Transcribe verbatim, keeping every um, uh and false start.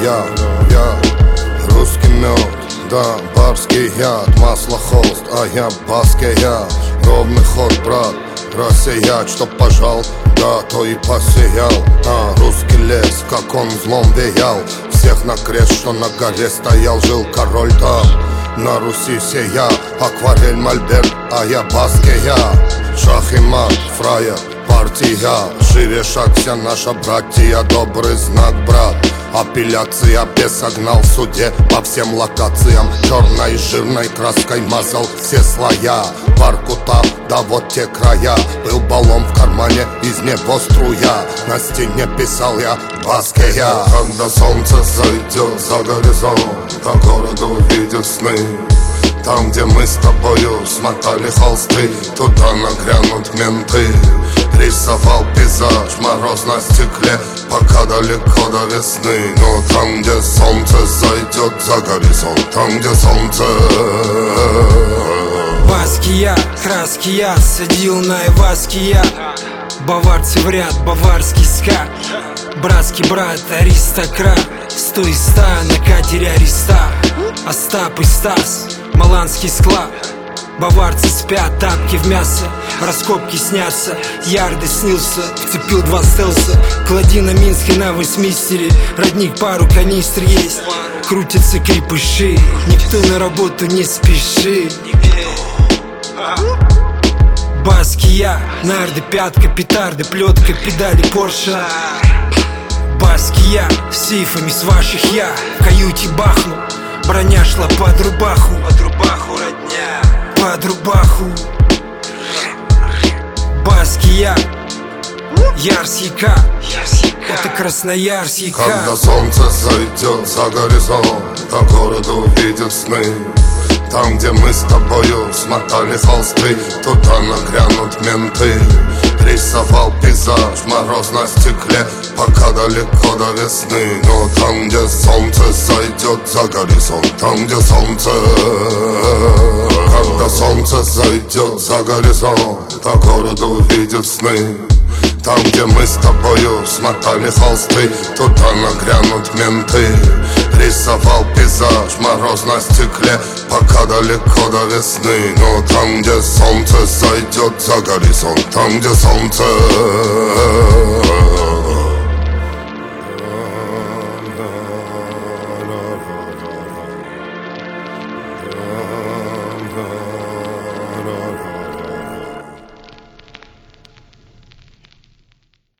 я, я русский мед, да, барский яд, масло холст, а я басский я. Ровный ход, брат, рассеять, что пожал, да, то и посеял. А русский лес, как он злом веял, всех на крест, что на горе стоял, жил король там. На Руси сея, акварель, мольберт, а я басский я. Шах и мат, фраер, партия, шире шаг вся наша братья, добрый знак, брат. Апелляция без согнал в суде по всем локациям. Черной жирной краской мазал все слоя. Баркута, да вот те края. Был баллон в кармане, из него струя. На стене писал я баскея. Когда солнце зайдет за горизонт, по городу видят сны. Там, где мы с тобою смотали холсты, туда нагрянут менты. Рисовал пейзаж, мороз на стекле, пока далеко до весны. Но там, где солнце зайдет за горизонт, там, где солнце. Баски я, краски я, садил на Иваски я. Баварцы в ряд, баварский ска. Братский брат, аристократ. Сто и ста на катере Ариста. Остап и Стас, маланский склад. Баварцы спят, тапки в мясо, раскопки снятся, ярды снился, вцепил два стелса. Клади на Минске на Вестминстере, родник пару канистр есть. Крутятся крепыши, никто на работу не спешит. Баски я, нарды, пятка, петарды, плетка, педали Порше. Баски я, с сейфами с ваших я, в каюте бахну. Броня шла под рубаху, под рубаху, родня, под рубаху. Баски я, Ярсика, это Красноярсика. Когда солнце зайдет за горизонт, по городу видят сны. Там, где мы с тобою смотали холсты, туда нагрянут менты. Рисовал пейзаж, мороз на стекле, пока далеко до весны. Но там, где солнце зайдет за горизонт, там, где солнце. Когда солнце зайдет за горизонт, по городу видят сны. Там, где мы с тобою смотали холсты, туда нагрянут менты. Рисовал пейзаж, мороз на стекле, пока далеко до весны. Но там, где солнце зайдет за горизонт, там, где солнце.